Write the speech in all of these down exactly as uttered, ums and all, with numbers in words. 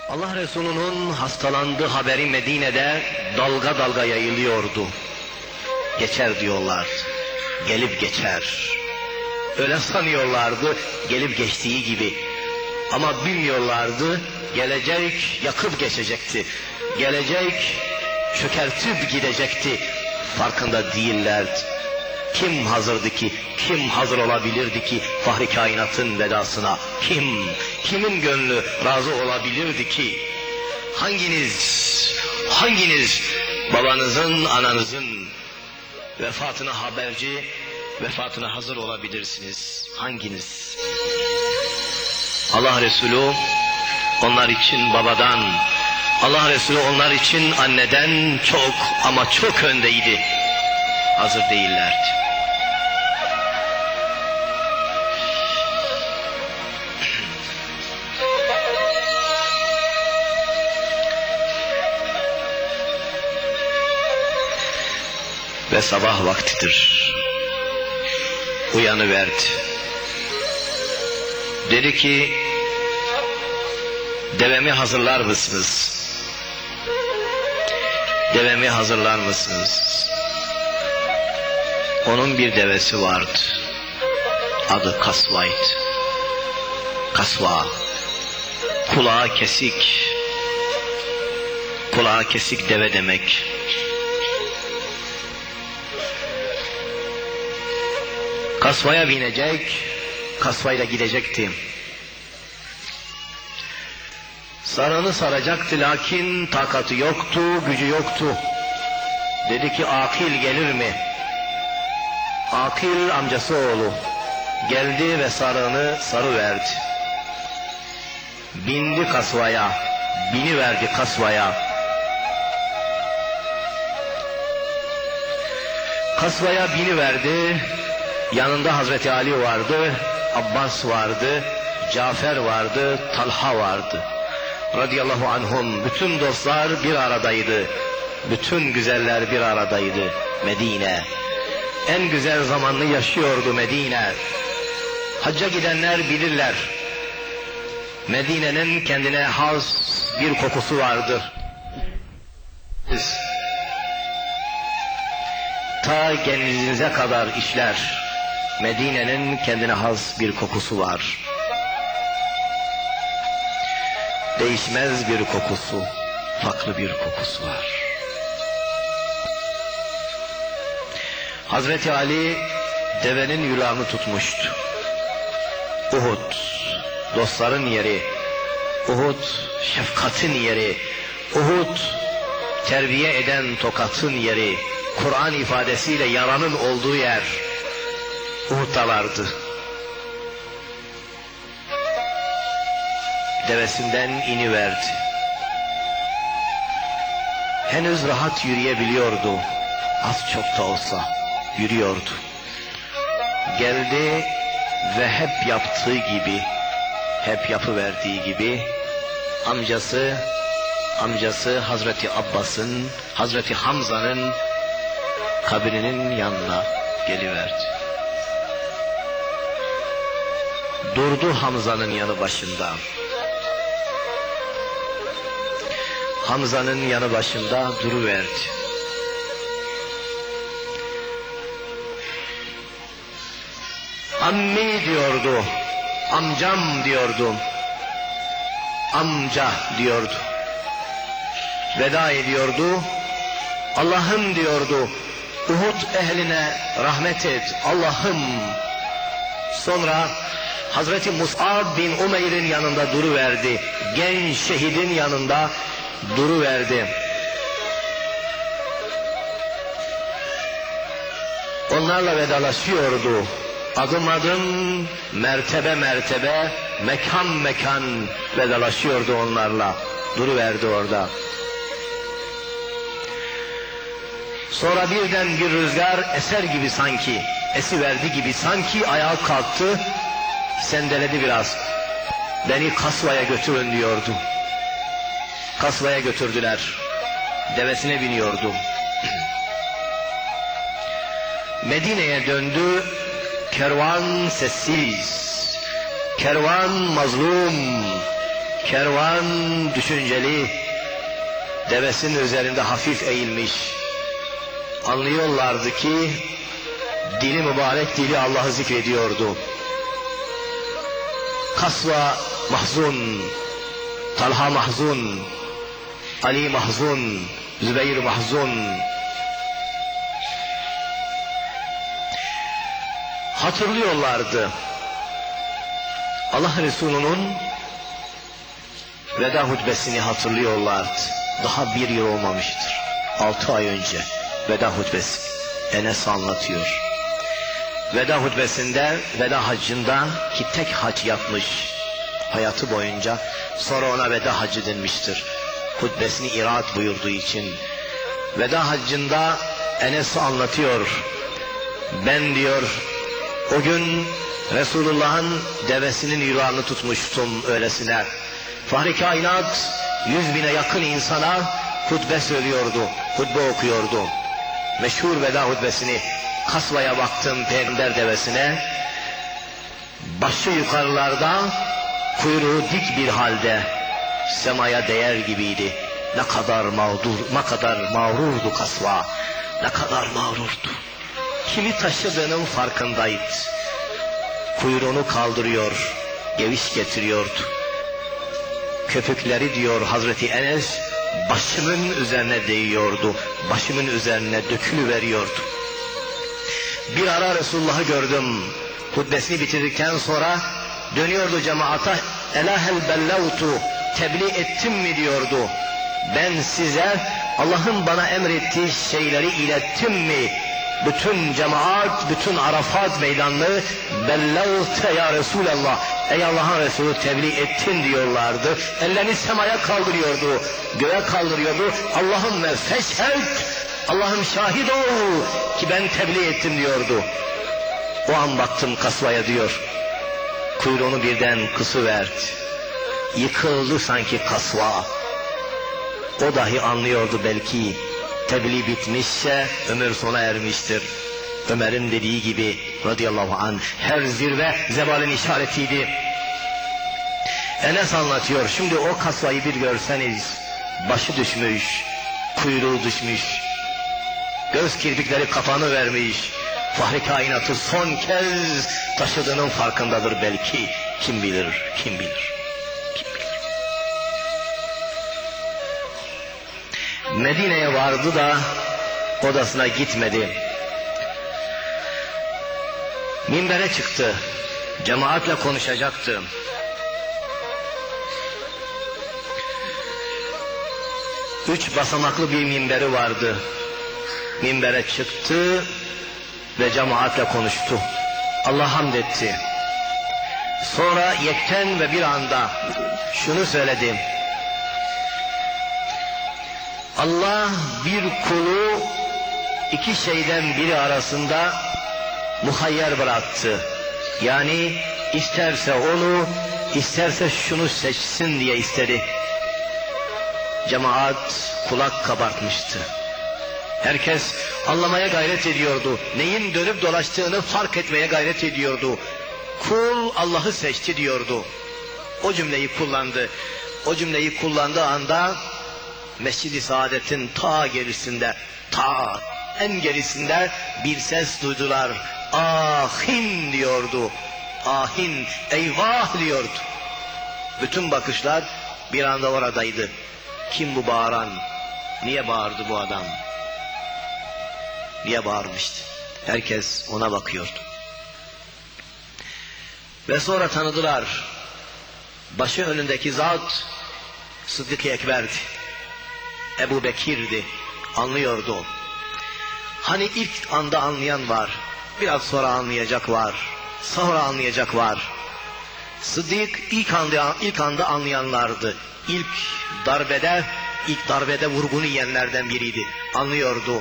Allah Resulü'nün hastalandığı haberi Medine'de dalga dalga yayılıyordu. Geçer diyorlar, gelip geçer. Öyle sanıyorlardı, gelip geçtiği gibi. Ama bilmiyorlardı, gelecek yakıp geçecekti. Gelecek çökertip gidecekti. Farkında değillerdi. Kim hazırdı ki, kim hazır olabilirdi ki Fahri Kainat'ın vedasına? Kim, kimin gönlü razı olabilirdi ki? Hanginiz, hanginiz babanızın, ananızın vefatına haberci, vefatına hazır olabilirsiniz? Hanginiz? Allah Resulü onlar için babadan, Allah Resulü onlar için anneden çok ama çok öndeydi. Hazır değillerdi. Ve sabah vaktidir. Uyanıverdi. Dedi ki, devemi hazırlar mısınız? Devemi hazırlar mısınız? Onun bir devesi vardı. Adı Kasva'ydı. Kasva. Kulağı kesik. Kulağı kesik deve demek. Kasvaya binecek, kasvayla gidecekti. Sarığını saracaktı lakin takatı yoktu, gücü yoktu. Dedi ki akil gelir mi? Akil amcası oğlu geldi ve sarığını sarıverdi. Bindi kasvaya, biniverdi kasvaya. Kasvaya biniverdi. Yanında Hazreti Ali vardı, Abbas vardı, Cafer vardı, Talha vardı. Radıyallahu anhum, bütün dostlar bir aradaydı. Bütün güzeller bir aradaydı. Medine. En güzel zamanını yaşıyordu Medine. Hacca gidenler bilirler. Medine'nin kendine has bir kokusu vardır. Ta genizinize kadar işler. Medine'nin kendine has bir kokusu var. Değişmez bir kokusu, farklı bir kokusu var. Hazreti Ali devenin yulağını tutmuştu. Uhud, dostların yeri. Uhud, şefkatin yeri. Uhud, terbiye eden tokatın yeri. Kur'an ifadesiyle yaranın olduğu yer. Uhud'dalardı. Devesinden iniverdi. Henüz rahat yürüyebiliyordu. Az çok da olsa yürüyordu. Geldi ve hep yaptığı gibi, hep yapıverdiği gibi amcası, amcası Hazreti Abbas'ın, Hazreti Hamza'nın kabrinin yanına geliverdi. Durdu Hamza'nın yanı başında. Hamza'nın yanı başında duruverdi. Ammi diyordu, amcam diyordu, amca diyordu. Veda ediyordu, Allah'ım diyordu, Uhud ehline rahmet et, Allah'ım. Sonra Hazreti Mus'ab bin Umeyr'in yanında duruverdi. Genç şehidin yanında duruverdi. Onlarla vedalaşıyordu. Adım adım, mertebe mertebe, mekan mekan vedalaşıyordu onlarla. Duruverdi orada. Sonra birden bir rüzgar eser gibi sanki, esiverdi gibi sanki ayağa kalktı. Sendeledi biraz. Beni kasvaya götürün diyordu. Kasvaya götürdüler. Devesine biniyordu. Medine'ye döndü. Kervan sessiz. Kervan mazlum. Kervan düşünceli, devesinin üzerinde hafif eğilmiş. Anlıyorlardı ki dili mübarek dili Allah'ı zikrediyordu. Kasva mahzun, Talha mahzun, Ali mahzun, Zübeyir mahzun. Hatırlıyorlardı. Allah Resulü'nün veda hutbesini hatırlıyorlardı. Daha bir yıl olmamıştır. Altı ay önce veda hutbesi. Enes anlatıyor. Veda hutbesinde, veda haccında ki tek hac yapmış hayatı boyunca, sonra ona veda hacı denmiştir. Hutbesini iraat buyurduğu için. Veda haccında Enes anlatıyor. Ben diyor, o gün Resulullah'ın devesinin yurağını tutmuştum öylesine. Fahri kainat yüz bine yakın insana hutbe söylüyordu, hutbe okuyordu. Meşhur veda hutbesini, Kasva'ya baktım peygamber devesine. Başı yukarılarda, kuyruğu dik bir halde semaya değer gibiydi. Ne kadar mağdur, ne kadar mağrurdu Kasva, ne kadar mağrurdu. Kimi taşıdığının farkındaydı. Kuyruğunu kaldırıyor, geviş getiriyordu. Köpükleri diyor Hazreti Enes, başımın üzerine değiyordu, başımın üzerine dökülüveriyordu. Bir ara Resulullah'ı gördüm, hutbesini bitirdikten sonra dönüyordu cemaata, elahel bellevtu, tebliğ ettim mi diyordu. Ben size Allah'ın bana emrettiği şeyleri ilettim mi? Bütün cemaat, bütün Arafat meydanını bellevte ya Resulallah, ey Allah'ın Resulü tebliğ ettin diyorlardı. Ellerini semaya kaldırıyordu, göğe kaldırıyordu. Allahümme feşhed, Allah'ım şahit ol ki ben tebliğ ettim diyordu. O an baktım Kasva'ya diyor, kuyruğunu birden kısıverdi. Yıkıldı sanki Kasva. O dahi anlıyordu belki, tebliğ bitmişse ömür sona ermiştir. Ömer'in dediği gibi radıyallahu anh, her zirve zevalin işaretiydi. Enes anlatıyor, şimdi o Kasva'yı bir görseniz, başı düşmüş, kuyruğu düşmüş, göz kirpikleri kafanı vermiş, fahri kainatı son kez taşıdığının farkındadır belki. Kim bilir, kim bilir, kim bilir. Medine'ye vardı da odasına gitmedi. Minbere çıktı, cemaatle konuşacaktı. Üç basamaklı bir minberi vardı. Minbere çıktı ve cemaatle konuştu. Allah hamd etti. Sonra yekten ve bir anda şunu söyledi. Allah bir kulu iki şeyden biri arasında muhayyer bıraktı. Yani isterse onu, isterse şunu seçsin diye istedi. Cemaat kulak kabartmıştı. Herkes anlamaya gayret ediyordu. Neyin dönüp dolaştığını fark etmeye gayret ediyordu. Kul Allah'ı seçti diyordu. O cümleyi kullandı. O cümleyi kullandığı anda Mescid-i Saadet'in ta gerisinde, ta en gerisinde bir ses duydular. Ahin diyordu. Ahin, eyvah diyordu. Bütün bakışlar bir anda oradaydı. Kim bu bağıran? Niye bağırdı bu adam? Niye bağırmıştı? Herkes ona bakıyordu. Ve sonra tanıdılar. Başı önündeki zat Sıddık-ı Ekber'di. Ebu Bekir'di. Anlıyordu. Hani ilk anda anlayan var. Biraz sonra anlayacak var. Sonra anlayacak var. Sıddık ilk anda, ilk anda anlayanlardı. İlk darbede, ilk darbede vurgunu yiyenlerden biriydi. Anlıyordu.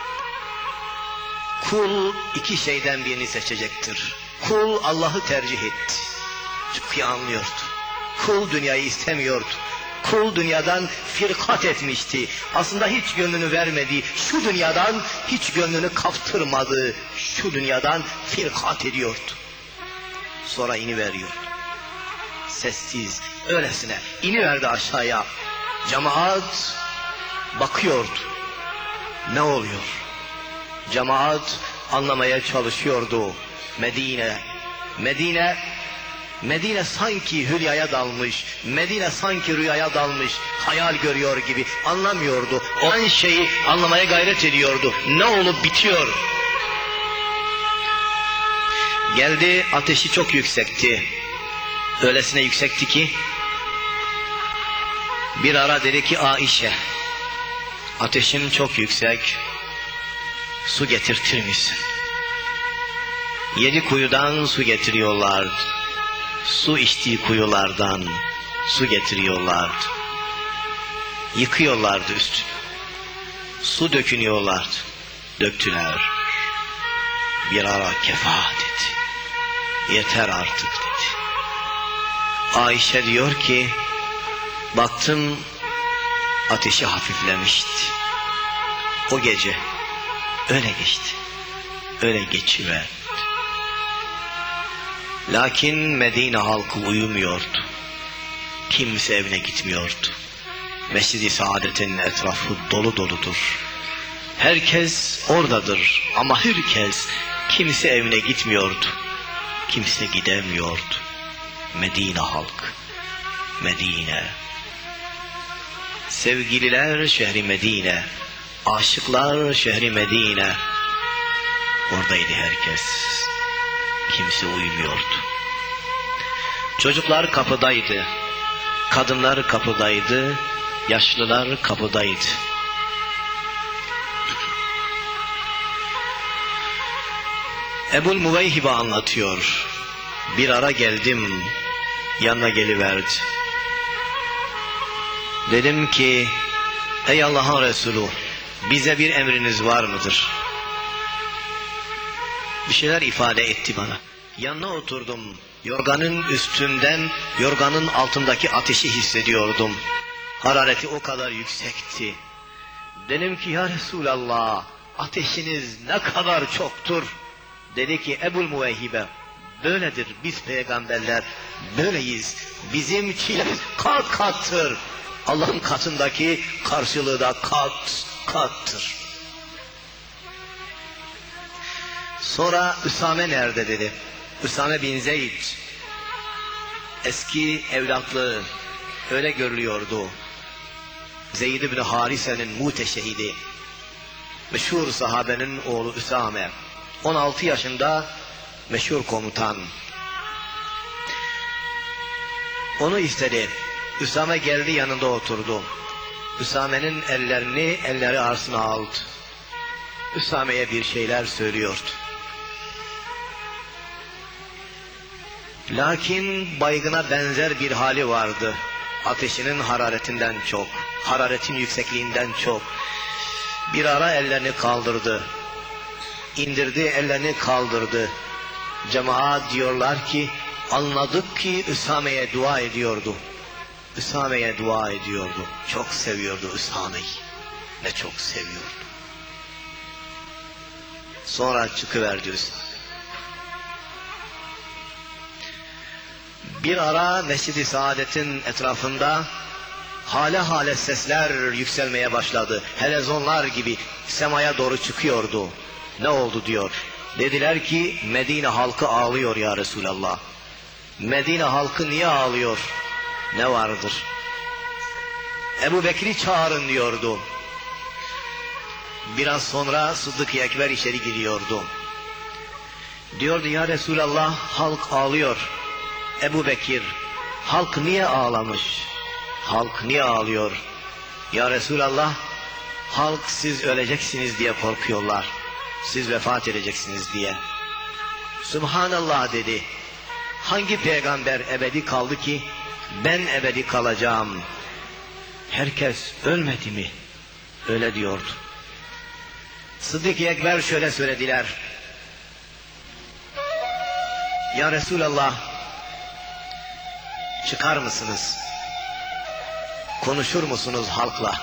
Kul iki şeyden birini seçecektir. Kul Allah'ı tercih etti. Çok iyi anlıyordu. Kul dünyayı istemiyordu. Kul dünyadan firkat etmişti. Aslında hiç gönlünü vermedi. Şu dünyadan hiç gönlünü kaptırmadı. Şu dünyadan firkat ediyordu. Sonra iniveriyordu. sessiz, öylesine iniverdi aşağıya. Cemaat bakıyordu. Ne oluyor? Cemaat anlamaya çalışıyordu. Medine, Medine, Medine sanki hülyaya dalmış, Medine sanki rüyaya dalmış, hayal görüyor gibi anlamıyordu. O an şeyi anlamaya gayret ediyordu. Ne olup bitiyor? Geldi, ateşi çok yüksekti. Öylesine yüksekti ki bir ara dedi ki Aişe, ateşin çok yüksek, su getirtir misin? Yedi kuyudan su getiriyorlardı. Su içtiği kuyulardan su getiriyorlardı. Yıkıyorlardı üstünü. Su dökünüyorlardı. Döktüler. Bir ara kefa dedi. Yeter artık dedi. Ayşe diyor ki, baktım ateşi hafiflemişti. O gece öyle geçti. Öyle geçiverdi. Lakin Medine halkı uyumuyordu. Kimse evine gitmiyordu. Mescid-i Saadet'in etrafı dolu doludur. Herkes oradadır ama herkes, kimse evine gitmiyordu. Kimse gidemiyordu. Medine halkı, Medine. Sevgililer şehri Medine, aşıklar şehri Medine. Oradaydı herkes. Kimse uyumuyordu. Çocuklar kapıdaydı. Kadınlar kapıdaydı. Yaşlılar kapıdaydı. Ebul Muveyhibe anlatıyor. Bir ara geldim, yanına geliverdi. Dedim ki, ey Allah'ın Resulü, bize bir emriniz var mıdır? Bir şeyler ifade etti bana. Yanına oturdum. Yorganın üstünden, yorganın altındaki ateşi hissediyordum. Harareti o kadar yüksekti. Dedim ki ya Resulallah, ateşiniz ne kadar çoktur. Dedi ki Ebul Muveyhibe, böyledir biz peygamberler, böyleyiz. Bizim çilemiz kat kattır. Allah'ın katındaki karşılığı da kat kattır. Sonra Üsame nerede dedi. Üsame bin Zeyd, eski evlatlığı öyle görülüyordu. Zeyd bin Harise'nin muteşehidi, meşhur sahabenin oğlu Üsame, on altı yaşında meşhur komutan. Onu istedi. Üsame geldi, yanında oturdu. Üsame'nin ellerini elleri arasına aldı. Üsame'ye bir şeyler söylüyordu. Lakin baygına benzer bir hali vardı. Ateşinin hararetinden çok, hararetin yüksekliğinden çok. Bir ara ellerini kaldırdı. İndirdi, ellerini kaldırdı. Cemaat diyorlar ki, anladık ki Üsame'ye dua ediyordu. Üsame'ye dua ediyordu. Çok seviyordu Üsame'yi. Ne çok seviyordu. Sonra çıkıverdi Üsame. Bir ara Mescid-i Saadet'in etrafında hale hale sesler yükselmeye başladı. Helezonlar gibi semaya doğru çıkıyordu. Ne oldu diyor. Dediler ki Medine halkı ağlıyor ya Resulallah. Medine halkı niye ağlıyor? Ne vardır? Ebu Bekir'i çağırın diyordu. Biraz sonra Sıddık-ı Ekber içeri giriyordu. Diyordu ya Resulallah, halk ağlıyor. Ebu Bekir, halk niye ağlamış? Halk niye ağlıyor? Ya Resulallah, halk siz öleceksiniz diye korkuyorlar. Siz vefat edeceksiniz diye. Subhanallah dedi. Hangi peygamber ebedi kaldı ki ben ebedi kalacağım? Herkes ölmedi mi? Öyle diyordu. Sıddık-ı Ekber şöyle söylediler. Ya Resulallah, çıkar mısınız? Konuşur musunuz halkla?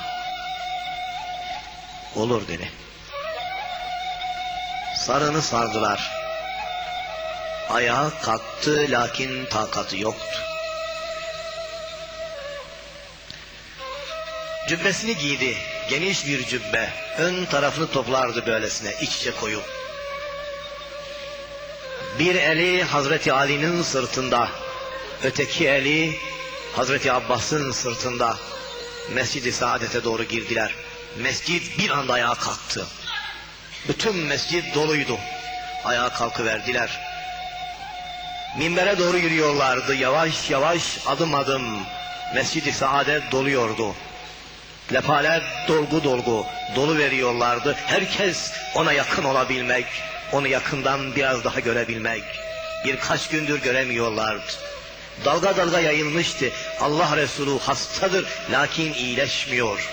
Olur dedi. Sarını sardılar. Ayağa kalktı lakin takatı yoktu. Cübbesini giydi, geniş bir cübbe, ön tarafını toplardı böylesine, iç içe koyup. Bir eli Hazreti Ali'nin sırtında, öteki eli Hazreti Abbas'ın sırtında. Mescid-i Saadet'e doğru girdiler. Mescid bir anda ayağa kalktı. Bütün mescid doluydu. Ayağa kalkıverdiler. Minbere doğru yürüyorlardı. Yavaş yavaş, adım adım Mescid-i Saadet doluyordu. Lefaler dolgu dolgu dolu veriyorlardı. Herkes ona yakın olabilmek, onu yakından biraz daha görebilmek. Birkaç gündür göremiyorlardı. Dalga dalga yayılmıştı. Allah Resulü hastadır lakin iyileşmiyor.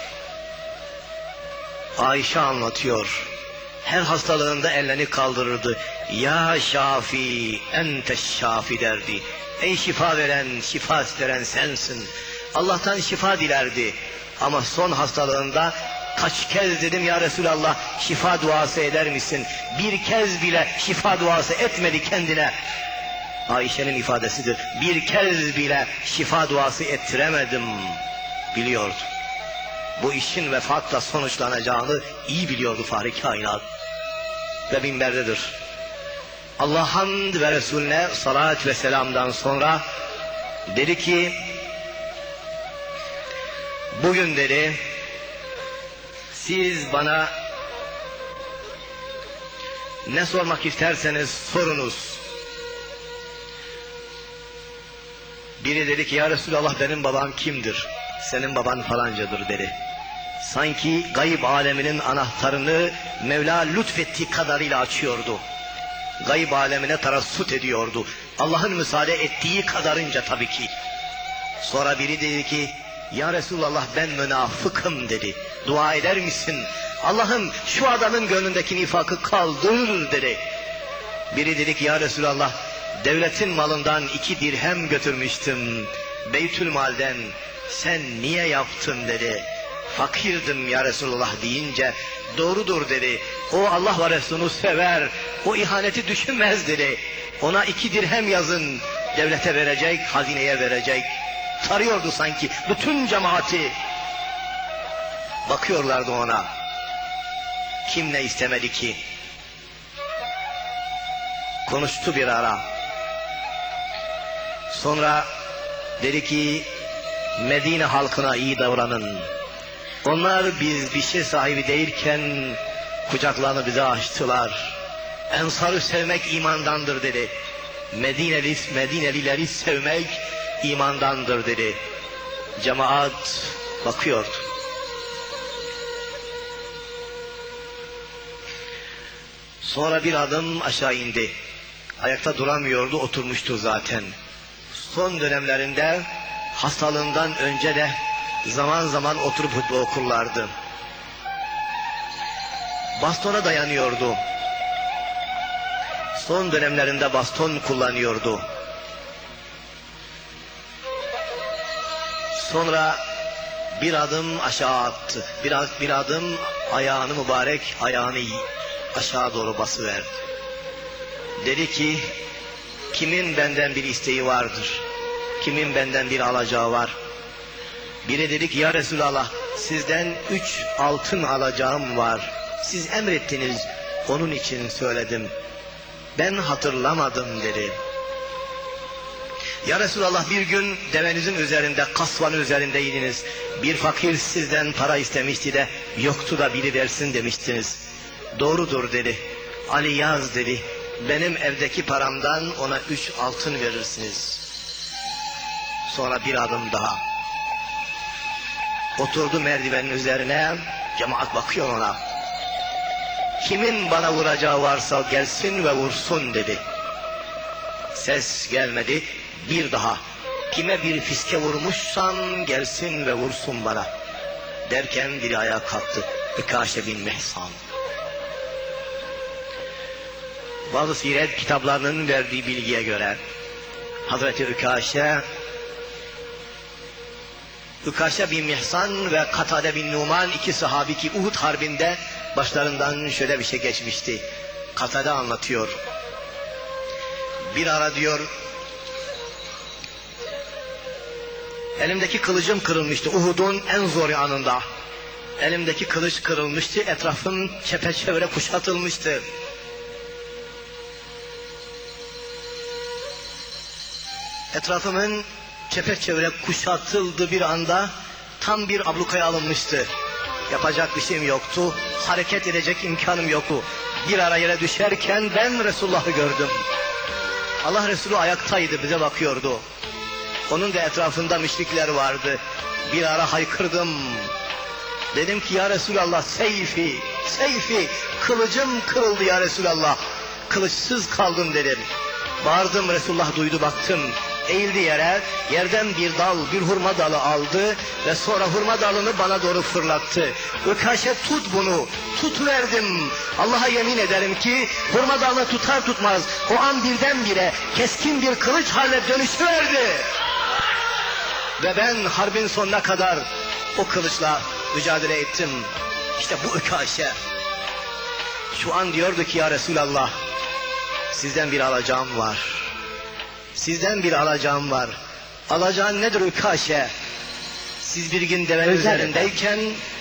Ayşe anlatıyor. Her hastalığında ellerini kaldırırdı. Ya Şafi, ente şafi derdi. Ey şifa veren, şifa veren sensin. Allah'tan şifa dilerdi. Ama son hastalığında kaç kez dedim ya Resulallah şifa duası eder misin? Bir kez bile şifa duası etmedi kendine. Ayşe'nin ifadesidir. Bir kez bile şifa duası ettiremedim. Biliyordu. Bu işin vefatla sonuçlanacağını iyi biliyordu Fahri Kainat. Ve minberdedir. Allah hamd ve Resulüne salat ve selamdan sonra dedi ki, bugün dedi, siz bana ne sormak isterseniz sorunuz. Biri dedi ki, ya Resulallah benim babam kimdir? Senin baban falancadır dedi. Sanki gayb aleminin anahtarını Mevla lütfettiği kadarıyla açıyordu. Gayb alemine tarassut ediyordu. Allah'ın müsaade ettiği kadarınca tabii ki. Sonra biri dedi ki, ya Resulallah ben münafıkım dedi. Dua eder misin? Allah'ım şu adamın gönlündeki nifakı kaldır dedi. Biri dedi ki, ya Resulallah devletin malından iki dirhem götürmüştüm Beytülmal'den, sen niye yaptın dedi. Fakirdim ya Resulullah deyince, doğrudur dedi. O Allah ve Resulü'nü sever, o ihaneti düşünmez dedi. Ona iki dirhem yazın, devlete verecek, hazineye verecek. Tarıyordu sanki bütün cemaati. Bakıyorlardı ona. Kim ne istemedi ki? Konuştu bir ara. Sonra dedi ki, Medine halkına iyi davranın. Onlar biz bir şey sahibi değilken kucaklarını bize açtılar. Ensar'ı sevmek imandandır dedi. Medineli, Medinelileri sevmek imandandır dedi. Cemaat bakıyordu. Sonra bir adım aşağı indi. Ayakta duramıyordu, oturmuştu zaten. Son dönemlerinde hastalığından önce de zaman zaman oturup hutbe okurlardı. Bastona dayanıyordu. Son dönemlerinde baston kullanıyordu. Sonra bir adım aşağı attı. Biraz bir adım ayağını mübarek ayağını aşağı doğru basıverdi. Dedi ki, kimin benden bir isteği vardır? Kimin benden bir alacağı var? Biri dedi ki, ya Resulallah sizden üç altın alacağım var. Siz emrettiniz, onun için söyledim. Ben hatırlamadım dedi. Ya Resulallah bir gün devenizin üzerinde, kasvanın üzerindeydiniz. Bir fakir sizden para istemişti de yoktu da biri versin demiştiniz. Doğrudur dedi. Ali yaz dedi. Benim evdeki paramdan ona üç altın verirsiniz. Sonra bir adım daha. Oturdu merdivenin üzerine, cemaat bakıyor ona. Kimin bana vuracağı varsa gelsin ve vursun dedi. Ses gelmedi. Bir daha. Kime bir fiske vurmuşsam gelsin ve vursun bana. Derken biri ayağa kalktı. Ükaşe bin Mihsan. Bazı siret kitaplarının verdiği bilgiye göre Hazreti Ükaşe Ükaşe bin Mihsan ve Katade bin Numan iki sahabi ki Uhud harbinde başlarından şöyle bir şey geçmişti. Katade anlatıyor. Bir ara diyor Elimdeki kılıcım kırılmıştı Uhud'un en zor anında. Elimdeki kılıç kırılmıştı, etrafım çepeçevre kuşatılmıştı. Etrafımın çepeçevre kuşatıldığı bir anda tam bir ablukaya alınmıştı. Yapacak bir şeyim yoktu, hareket edecek imkanım yoktu. Bir ara yere düşerken ben Resulullah'ı gördüm. Allah Resulü ayaktaydı, bize bakıyordu. Onun da etrafında müşrikler vardı. Bir ara haykırdım. Dedim ki ya Resulallah, seyfi, seyfi, kılıcım kırıldı ya Resulallah. Kılıçsız kaldım dedim. Bağırdım, Resulullah duydu, baktım. Eğildi yere, yerden bir dal, bir hurma dalı aldı ve sonra hurma dalını bana doğru fırlattı. Ökaşe, tut bunu, tut verdim. Allah'a yemin ederim ki hurma dalını tutar tutmaz o an birdenbire keskin bir kılıç haline dönüşüverdi. Ve ben harbin sonuna kadar o kılıçla mücadele ettim. İşte bu Ökaşe. Şu an diyordu ki ya Resulallah, sizden bir alacağım var. Sizden bir alacağım var. Alacağın nedir Ökaşe? Siz bir gün devenin üzerindeyken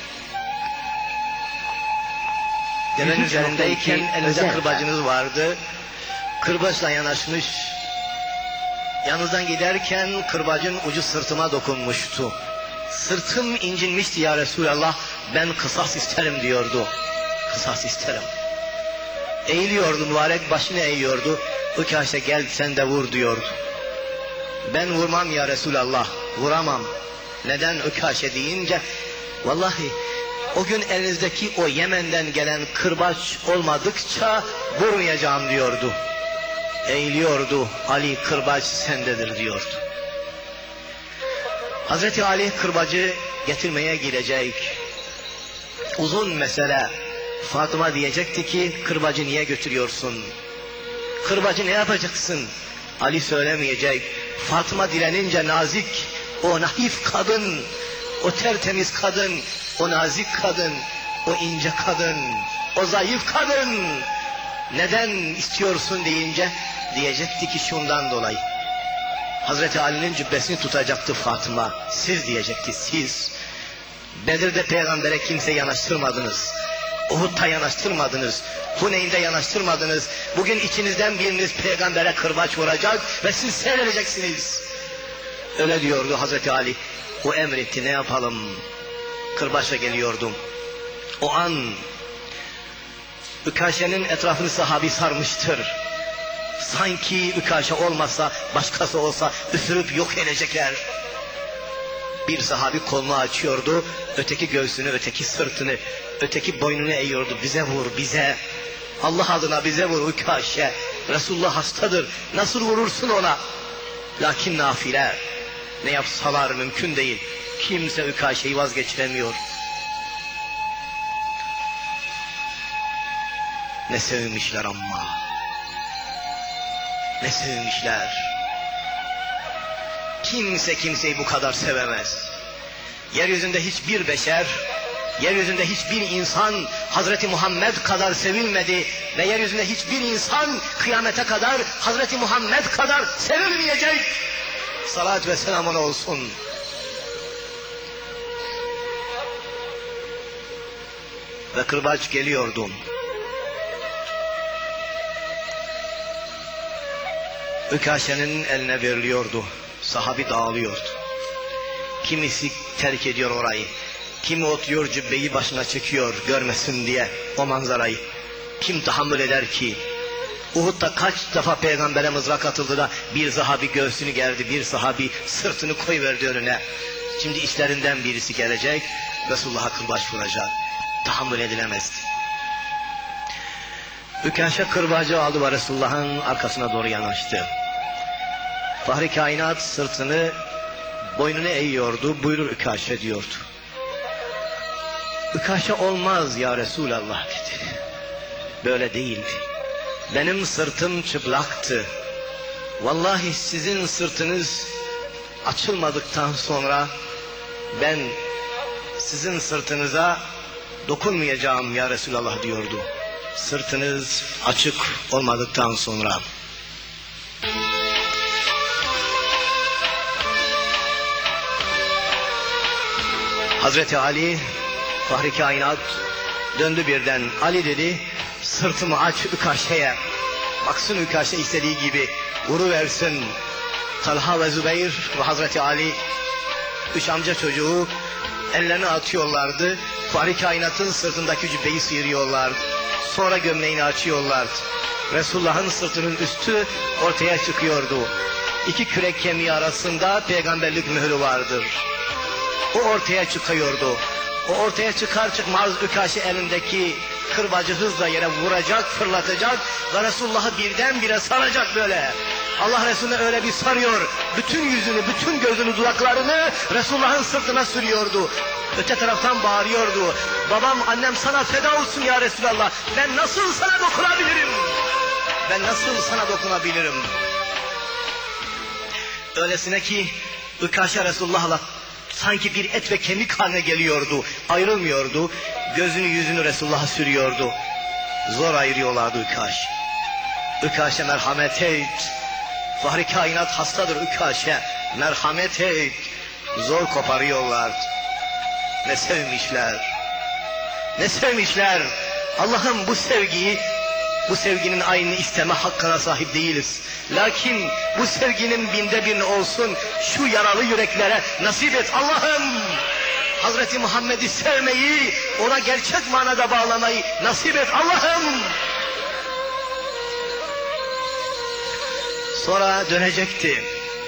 devenin üzerindeyken elinizde kırbacınız vardı. Kırbaçla yanaşmış. Yanınızdan giderken kırbacın ucu sırtıma dokunmuştu. Sırtım incinmişti ya Resulallah. Ben kısas isterim diyordu. Kısas isterim. Eğiliyordu, mübarek başını eğiyordu. Ökaşe, gel sen de vur diyordu. Ben vurmam ya Resulallah, vuramam. Neden Ökaşe deyince, vallahi o gün elinizdeki o Yemen'den gelen kırbaç olmadıkça vurmayacağım diyordu. Eğiliyordu, Ali kırbaç sendedir diyordu. Hazreti Ali kırbacı getirmeye girecek. Uzun mesele. Fatıma diyecekti ki, kırbacı niye götürüyorsun? Kırbacı ne yapacaksın? Ali söylemeyecek. Fatıma direnince nazik, o naif kadın, o tertemiz kadın, o nazik kadın, o ince kadın, o zayıf kadın, neden istiyorsun deyince diyecekti ki şundan dolayı. Hazreti Ali'nin cübbesini tutacaktı Fatıma. Siz diyecekti, siz. Bedir'de peygambere kimse yanaştırmadınız. Uhud'da yanaştırmadınız. Huneyn'de yanaştırmadınız. Bugün içinizden biriniz peygambere kırbaç vuracak ve siz seyredeceksiniz. Öyle diyordu Hazreti Ali. O emretti, ne yapalım? Kırbaçla geliyordum. O an Ükaşe'nin etrafını sahabi sarmıştır. Sanki Ükaşe olmasa, başkası olsa üfürüp yok edecekler. Bir sahabi kolunu açıyordu, öteki göğsünü, öteki sırtını, öteki boynunu eğiyordu. Bize vur, bize. Allah adına bize vur Ükaşe. Resulullah hastadır, nasıl vurursun ona? Lakin nafile, ne yapsalar mümkün değil. Kimse Ükaşe'yi vazgeçiremiyor. Ne sevmişler ama. Ne sevmişler. Kimse kimseyi bu kadar sevemez. Yeryüzünde hiçbir beşer, yeryüzünde hiçbir insan Hazreti Muhammed kadar sevilmedi ve yeryüzünde hiçbir insan kıyamete kadar Hazreti Muhammed kadar sevilmeyecek. Salat ve selam ona olsun. Ve kırbaç geliyordu. Ükaşe'nin eline veriliyordu. Sahabi dağılıyordu. Kimisi terk ediyor orayı. Kimi oturuyor, cübbeyi başına çekiyor görmesin diye o manzarayı. Kim tahammül eder ki? Uhud'da kaç defa peygambere mızrak atıldı da bir sahabi göğsünü gerdi, bir sahabi sırtını koyverdi önüne. Şimdi içlerinden birisi gelecek, Resulullah'a kırbaç vuracak. Tahammül edilemezdi. Ükaşe kırbacı aldı ve Resulullah'ın arkasına doğru yanaştı. Fahri kainat sırtını, boynunu eğiyordu, buyurur Ükaşe diyordu. Ükaşe olmaz ya Resulallah dedi. Böyle değildi. Benim sırtım çıplaktı. Vallahi sizin sırtınız açılmadıktan sonra ben sizin sırtınıza dokunmayacağım ya Resulallah diyordu. Sırtınız açık olmadıktan sonra. Hazreti Ali, Fahri Kainat döndü birden. Ali dedi, sırtımı aç Ükaşe'ye. Baksın Ükaşe istediği gibi vuruversin. Talha ve Zübeyir ve Hazreti Ali, üç amca çocuğu ellerini atıyorlardı. Fahri Kainat'ın sırtındaki cübbeyi sıyırıyorlardı. Sonra gömleğini açıyorlardı. Resulullah'ın sırtının üstü ortaya çıkıyordu. İki kürek kemiği arasında peygamberlik mührü vardır. O ortaya çıkıyordu. O ortaya çıkar çıkmaz Ükaşe elindeki kırbacı hızla yere vuracak, fırlatacak ve Resulullah'ı birdenbire saracak böyle. Allah Resulü'ne öyle bir sarıyor, bütün yüzünü, bütün gözünü, dudaklarını Resulullah'ın sırtına sürüyordu. Öte taraftan bağırıyordu, babam, annem sana feda olsun ya Resulallah, ben nasıl sana dokunabilirim? Ben nasıl sana dokunabilirim? Öylesine ki Ükaşe Resulullah'la sanki bir et ve kemik haline geliyordu, ayrılmıyordu, gözünü yüzünü Resulullah'a sürüyordu. Zor ayırıyorlardı Ükaşe. Ükaşe merhamet et. Fahri Kainat hastadır Ükaşe, merhamet et. Zor koparıyorlar. Ne sevmişler, ne sevmişler. Allah'ım bu sevgiyi, bu sevginin aynını isteme hakkına sahip değiliz. Lakin bu sevginin binde birini olsun şu yaralı yüreklere nasip et Allah'ım. Hazreti Muhammed'i sevmeyi, ona gerçek manada bağlamayı nasip et Allah'ım. Sonra dönecekti.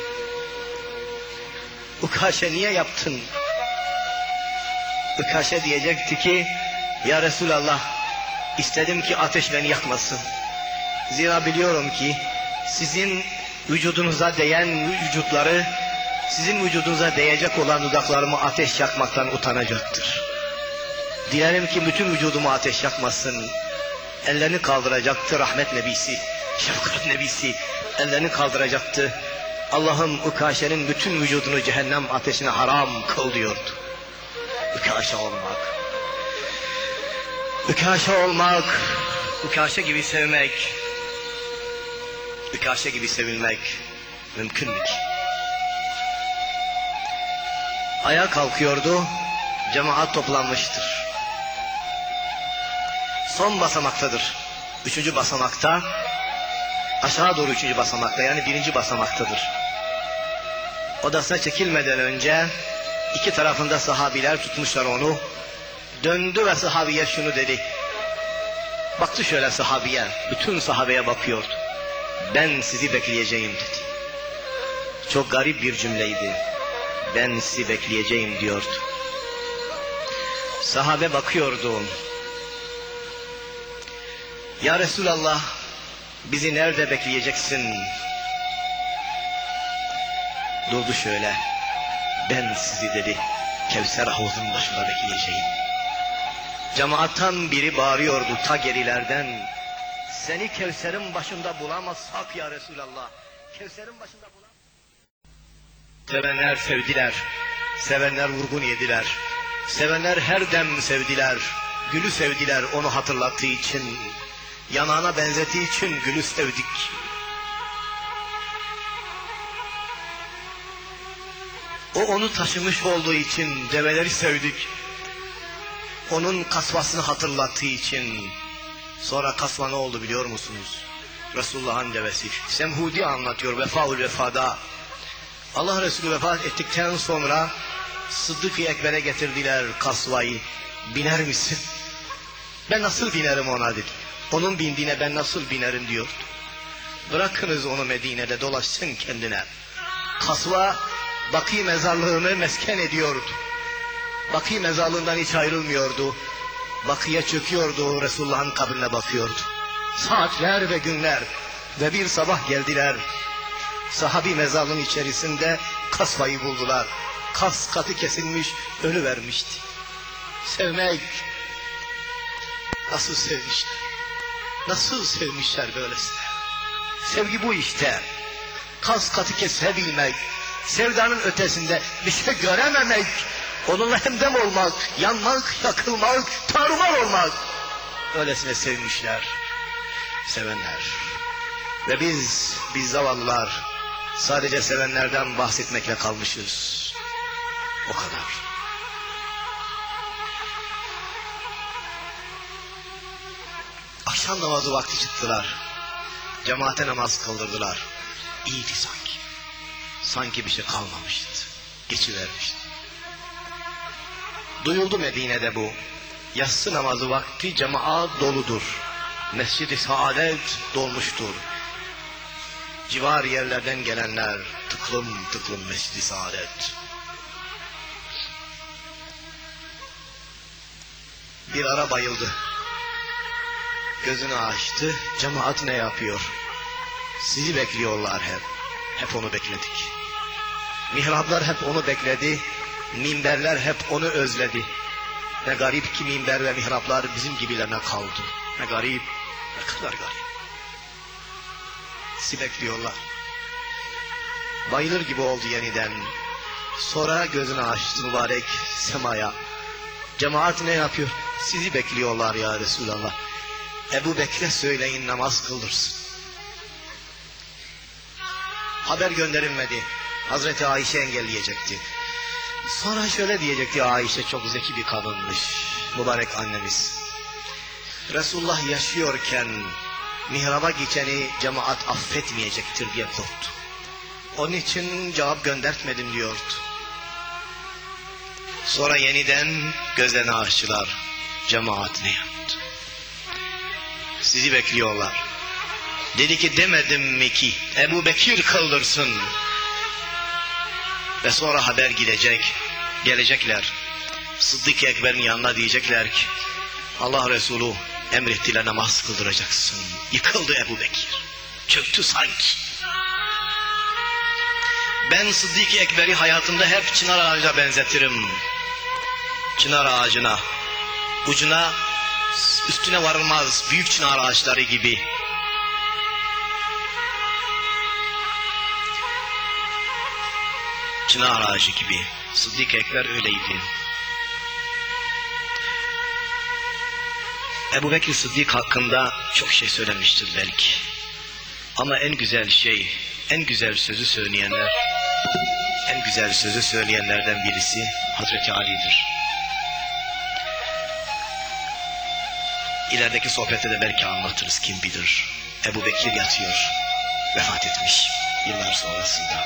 Ükaşe niye yaptın? Ükaşe diyecekti ki, ya Resulallah, istedim ki ateş beni yakmasın. Zira biliyorum ki sizin vücudunuza değen vücutları, sizin vücudunuza değecek olan dudaklarımı ateş yakmaktan utanacaktır. Dilerim ki bütün vücudumu ateş yakmasın. Ellerini kaldıracaktı rahmet nebisi, şefkat nebisi, ellerini kaldıracaktı. Allah'ım Ükaşe'nin bütün vücudunu cehennem ateşine haram kıl diyordu. Ükaşe olmak, Ükaşe olmak, Ükaşe gibi sevmek, Ükaşe gibi sevilmek mümkün mü ki? Ayağa kalkıyordu, cemaat toplanmıştır. Son basamaktadır. Üçüncü basamakta, aşağı doğru üçüncü basamakta, yani birinci basamaktadır. Odasına çekilmeden önce iki tarafında sahabiler tutmuşlar onu. Döndü ve sahabiye şunu dedi. Baktı şöyle sahabiye, bütün sahabeye bakıyordu. Ben sizi bekleyeceğim dedi. Çok garip bir cümleydi. Ben sizi bekleyeceğim diyordu. Sahabe bakıyordu. Ya Resulallah, bizi nerede bekleyeceksin? Durdu şöyle. Ben sizi dedi, Kevser havuzunun başında bekleyeceğim. Cemaattan biri bağırıyordu ta gerilerden. Seni Kevser'in başında bulamazsak ya Resulallah. Kevser'in başında bulamazsak. Sevenler sevdiler. Sevenler vurgun yediler. Sevenler her dem sevdiler. Gülü sevdiler onu hatırlattığı için. Yanağına benzettiği için gülü sevdik. O onu taşımış olduğu için develeri sevdik. Onun kasvasını hatırlattığı için. Sonra kasva ne oldu biliyor musunuz? Resulullah'ın devesi. Semhudi anlatıyor Vefaul Vefa'da. Allah Resulü vefat ettikten sonra Sıddık-ı Ekber'e getirdiler kasvayı. Biner misin? Ben nasıl binerim ona dedi. Onun bindiğine ben nasıl binerim diyordu. Bırakınız onu Medine'de dolaşsın kendine. Kasva Bakî mezarlığını mesken ediyordu. Bakî mezarlığından hiç ayrılmıyordu. Bakı'ya çöküyordu, Resulullah'ın kabrine bakıyordu. Saatler ve günler ve bir sabah geldiler. Sahabi mezarlığın içerisinde kasvayı buldular. Kas katı kesilmiş, ölü vermişti. Sevmek, nasıl sevmişler, nasıl sevmişler böylesine. Sevgi bu işte. Kas katı kesebilmek, sevdanın ötesinde bir şey görememek, onunla hemdem olmak, yanmak, yakılmak, tarumar olmak. Öylesine sevmişler, sevenler. Ve biz, biz zavallılar sadece sevenlerden bahsetmekle kalmışız. O kadar. akşam namazı vakti çıktılar. Cemaate namaz kıldırdılar. İyiydi sanki. Sanki bir şey kalmamıştı. Geçivermişti. Duyuldu Medine'de bu. Yatsı namazı vakti cemaat doludur. Mescid-i Saadet dolmuştur. Civar yerlerden gelenler tıklım tıklım Mescid-i Saadet. Bir ara bayıldı. Gözünü açtı. Cemaat ne yapıyor? Sizi bekliyorlar hep. Hep onu bekledik. Mihraplar hep onu bekledi. Minberler hep onu özledi. Ne garip ki minber ve mihraplar bizim gibilerine kaldı. Ne garip, ne kadar garip. Sizi bekliyorlar. Bayılır gibi oldu yeniden. Sonra gözünü açtı mübarek semaya. Cemaat ne yapıyor? Sizi bekliyorlar ya Resulallah. Ebu Bekir'e söyleyin namaz kıldırsın. Haber gönderilmedi. Hazreti Ayşe engelleyecekti. Sonra şöyle diyecekti, Ayşe çok zeki bir kadınmış. Mübarek annemiz. Resulullah yaşıyorken mihraba geçeni cemaat affetmeyecektir diye korktu. Onun için cevap göndertmedim diyordu. Sonra yeniden gözlerini açtılar. Cemaat ne yaptı? Sizi bekliyorlar. Dedi ki demedim mi ki Ebu Bekir kıldırsın. Ve sonra haber gidecek. Gelecekler. Sıddık Ekber'in yanına diyecekler ki Allah Resulü emrettiler namaz kıldıracaksın. Yıkıldı Ebu Bekir. Çöktü sanki. Ben Sıddık Ekber'i hayatımda hep çınar ağacına benzetirim. Çınar ağacına. Ucuna üstüne varılmaz büyük çınar ağaçları gibi. Çınar ağacı gibi. Sıddık Ekber öyleydi. Ebu Bekir Sıddık hakkında çok şey söylemiştir belki. Ama en güzel şey, en güzel sözü söyleyenler, en güzel sözü söyleyenlerden birisi Hazreti Ali'dir. İlerideki sohbette de belki anlatırız, kim bilir. Ebu Bekir yatıyor, vefat etmiş yıllar sonrasında.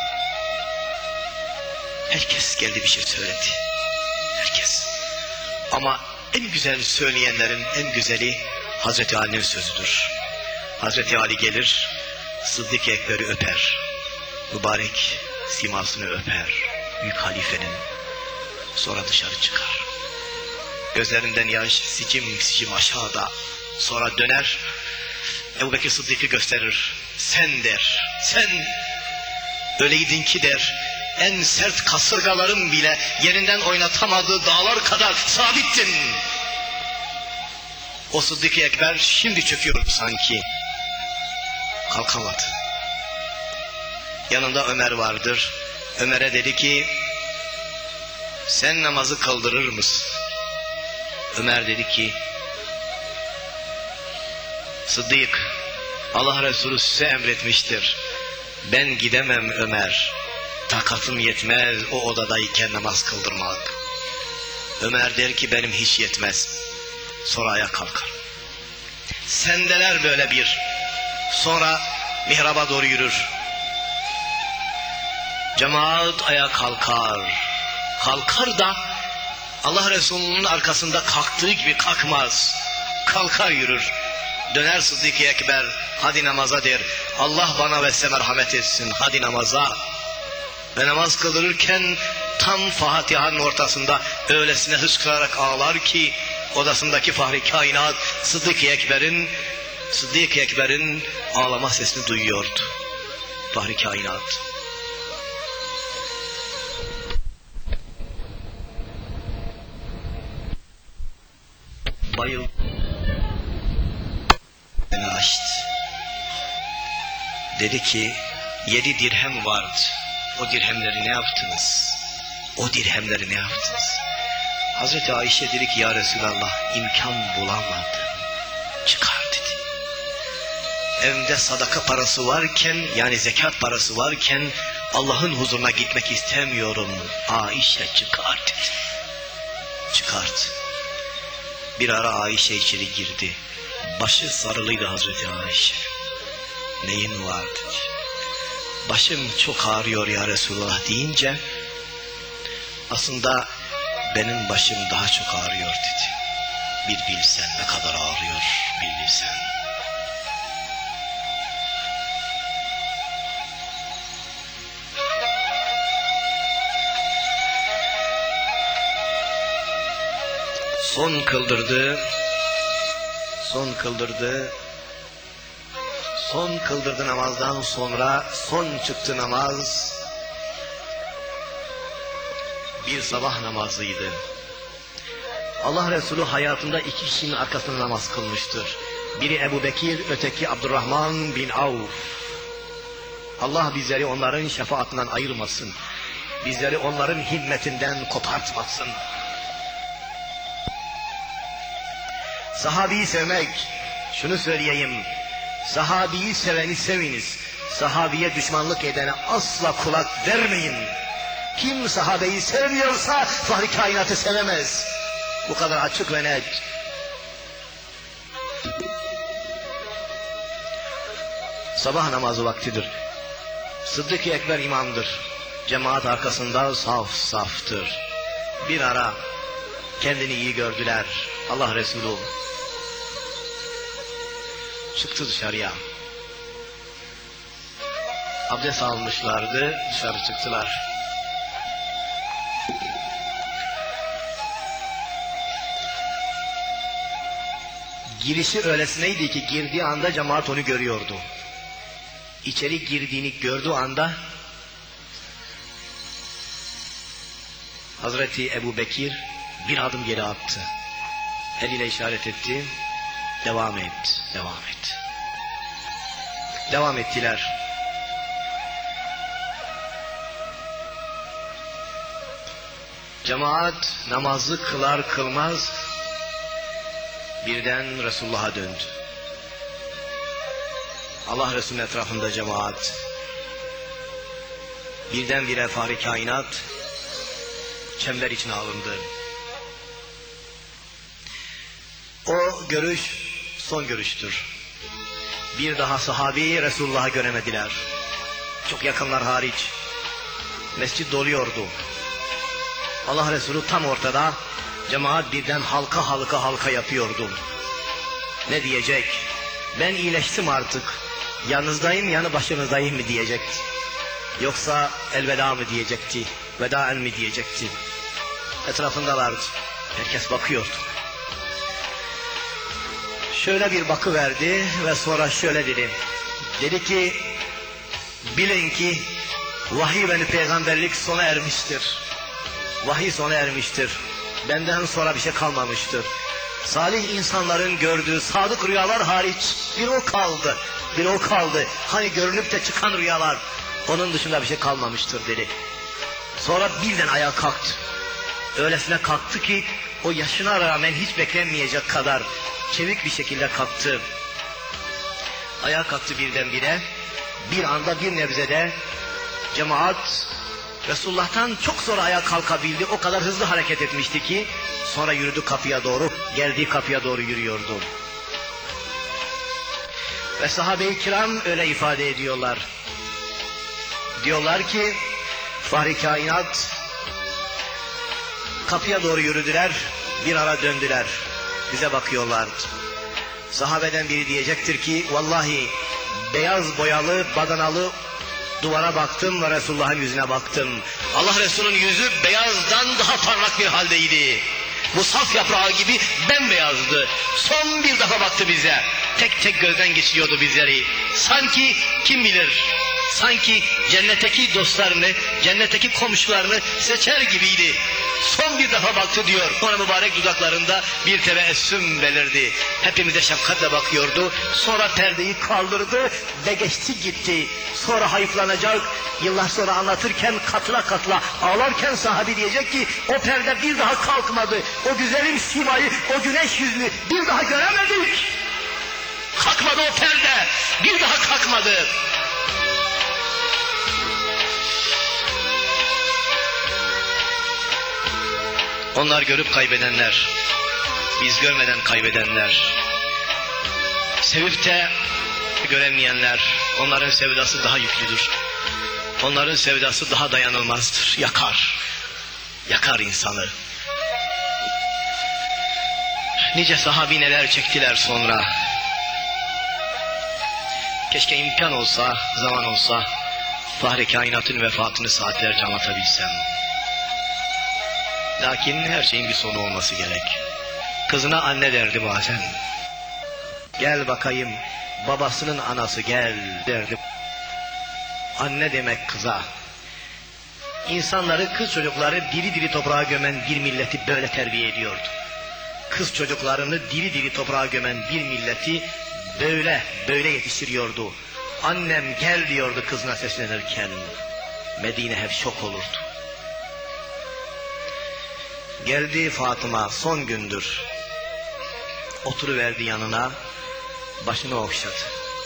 Herkes geldi bir şey söyledi. Herkes. Ama en güzel söyleyenlerin en güzeli Hazreti Ali'nin sözüdür. Hazreti Ali gelir, Sıddık Ekber'i öper. Mübarek simasını öper. Büyük halifenin. Sonra dışarı çıkar. Gözlerinden yaş sicim sicim aşağıda. Sonra döner. Ebu Bekir Sıddık'ı gösterir. Sen der. Sen öyleydin ki der. En sert kasırgaların bile yerinden oynatamadığı dağlar kadar sabittin. O Sıddık Ekber şimdi çöküyor sanki. Kalkamadı. Yanında Ömer vardır. Ömer'e dedi ki sen namazı kıldırır mısın? Ömer dedi ki Sıddık, Allah Resulü size emretmiştir. Ben gidemem Ömer. Takatım yetmez o odadayken namaz kıldırmak. Ömer der ki benim hiç yetmez. Sonra ayağa kalkar. Sendeler böyle bir. Sonra mihraba doğru yürür. Cemaat ayağa kalkar. Kalkar da Allah Resulü'nün arkasında kalktığı gibi kalkmaz. Kalkar yürür. Döner Sıddık Ekber, hadi namaza der. Allah bana ve size merhamet etsin, hadi namaza. Ve namaz kıldırırken tam Fatiha'nın ortasında öylesine hıçkırarak ağlar ki odasındaki Fahri Kainat Sıddık Ekber'in Sıddık Ekber'in ağlama sesini duyuyordu. Fahri Kainat. Bayıldı. Beni açtı. Dedi ki yedi dirhem vardı. O dirhemleri ne yaptınız? O dirhemleri ne yaptınız? Hazreti Ayşe dedi ki ya Resulallah imkan bulamadım. Çıkar dedi. Evimde sadaka parası varken yani zekat parası varken Allah'ın huzuruna gitmek istemiyorum. Ayşe çıkar dedi. Çıkardı. Bir ara Ayşe içeri girdi. Başı sarılıydı Hazreti Ayşe. Neyin var dedi. Başım çok ağrıyor ya Resulullah deyince aslında benim başım daha çok ağrıyor dedi. Bir bilsen ne kadar ağrıyor, bir bilsen. Son kıldırdı, son kıldırdı, son kıldırdı namazdan sonra son çıktı namaz. Bir sabah namazıydı. Allah Resulü hayatında iki kişinin arkasında namaz kılmıştır. Biri Ebu Bekir, öteki Abdurrahman bin Avf. Allah bizleri onların şefaatinden ayırmasın. Bizleri onların himmetinden kopartmasın. Sahabeyi sevmek, şunu söyleyeyim, sahabeyi seveni seviniz, sahabeye düşmanlık edene asla kulak vermeyin. Kim sahabeyi sevmiyorsa Fahri kainatı sevemez. Bu kadar açık ve net. Sabah namazı vaktidir. Sıddık-ı Ekber imamdır. Cemaat arkasında saf saftır. Bir ara kendini iyi gördüler. Allah Resulü çıktı dışarıya. Abdest almışlardı, dışarı çıktılar. Girişi öylesineydi ki girdiği anda cemaat onu görüyordu. İçeri girdiğini gördüğü anda Hazreti Ebu Bekir bir adım geri attı. Eliyle işaret etti. Devam et, devam et. Devam ettiler. Cemaat namazı kılar kılmaz birden Resulullah'a döndü. Allah Resulü'nün etrafında cemaat. Birdenbire Fahri kainat çember içine alındı. O görüş son görüştür. Bir daha sahabeyi Resulullah'a göremediler. Çok yakınlar hariç. Mescid doluyordu. Allah Resulü tam ortada. Cemaat birden halka halka halka yapıyordu. Ne diyecek? Ben iyileştim artık. Yanınızdayım, yanı başınızdayım mı diyecekti. Yoksa elveda mı diyecekti? Vedaen mi diyecekti? Etrafındalardı. Herkes bakıyordu. Şöyle bir bakıverdi ve sonra şöyle dedi. Dedi ki, bilin ki vahiy ve peygamberlik sona ermiştir. Vahiy sona ermiştir. Benden sonra bir şey kalmamıştır. Salih insanların gördüğü sadık rüyalar hariç bir o kaldı. Bir o kaldı. Hani görünüp de çıkan rüyalar. Onun dışında bir şey kalmamıştır dedi. Sonra birden ayağa kalktı. Öylesine kalktı ki o yaşına rağmen hiç beklenmeyecek kadar çevik bir şekilde kalktı. Ayağa kalktı birdenbire. Bir anda bir nebzede cemaat Resulullah'tan çok sonra ayağa kalkabildi. O kadar hızlı hareket etmişti ki sonra yürüdü kapıya doğru. Geldiği kapıya doğru yürüyordu. Ve sahabe-i kiram öyle ifade ediyorlar. Diyorlar ki Fahri kainat kapıya doğru yürüdüler. Bir ara döndüler. Bize bakıyorlardı. Sahabeden biri diyecektir ki vallahi beyaz boyalı badanalı duvara baktım ve Resulullah'ın yüzüne baktım. Allah Resulü'nün yüzü beyazdan daha parlak bir haldeydi. Musaf yaprağı gibi bembeyazdı. Son bir defa baktı bize. Tek tek gözden geçiriyordu bizleri. Sanki kim bilir, sanki cennetteki dostlarını, cennetteki komşularını seçer gibiydi. Son bir defa baktı diyor. Sonra mübarek dudaklarında bir tebessüm belirdi. Hepimize şefkatle bakıyordu. Sonra perdeyi kaldırdı ve geçti gitti. Sonra hayıflanacak. Yıllar sonra anlatırken katla katla ağlarken sahabi diyecek ki o perde bir daha kalkmadı. O güzelim simayı, o güneş yüzünü bir daha göremedik. Kalkmadı o perde. Bir daha kalkmadı. Onlar görüp kaybedenler, biz görmeden kaybedenler. Sevip de göremeyenler, onların sevdası daha yüklüdür. Onların sevdası daha dayanılmazdır. Yakar. Yakar insanı. Nice sahabi neler çektiler sonra. Keşke imkan olsa, zaman olsa Fahri Kainat'ın vefatını saatlerce anlatabilsem. Lakin her şeyin bir sonu olması gerek. Kızına anne derdi bazen. Gel bakayım, babasının anası gel derdi. Anne demek kıza. İnsanları, kız çocukları diri diri toprağa gömen bir milleti böyle terbiye ediyordu. Kız çocuklarını diri diri toprağa gömen bir milleti böyle, böyle yetiştiriyordu. Annem gel diyordu kızına seslenirken. Medine hep şok olurdu. Geldi Fatıma, son gündür. Oturuverdi yanına, başını okşadı.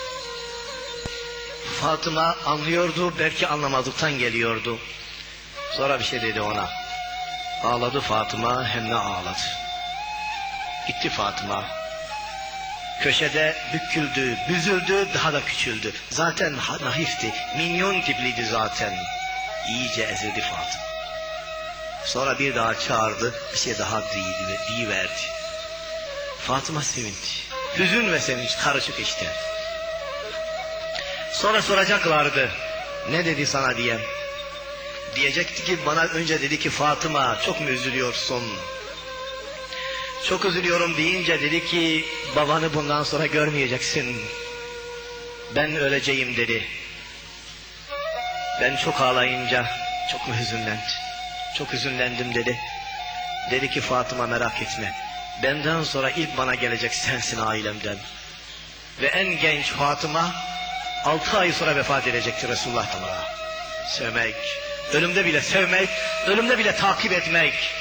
Fatıma anlıyordu, belki anlamazlıktan geliyordu. Sonra bir şey dedi ona. Ağladı Fatıma, hem ne ağladı. Gitti Fatıma. Köşede büküldü, büzüldü, daha da küçüldü. Zaten naifti, minyon tipliydi zaten. İyice ezildi Fatıma. Sonra bir daha çağırdı, bir şey daha deyiverdi. Fatıma sevindi. Hüzün ve sevinç karışık işte. Sonra soracaklardı, ne dedi sana diye. Diyecekti ki, bana önce dedi ki Fatıma çok mu üzülüyorsun? Çok üzülüyorum deyince dedi ki, babanı bundan sonra görmeyeceksin. Ben öleceğim dedi. Ben çok ağlayınca çok mu hüzünlendin? Çok hüzünlendim dedi. Dedi ki Fatıma merak etme. Benden sonra ilk bana gelecek sensin ailemden. Ve en genç Fatıma altı ay sonra vefat edecekti Resulullah Teala. Sevmek, ölümde bile sevmek, ölümde bile takip etmek.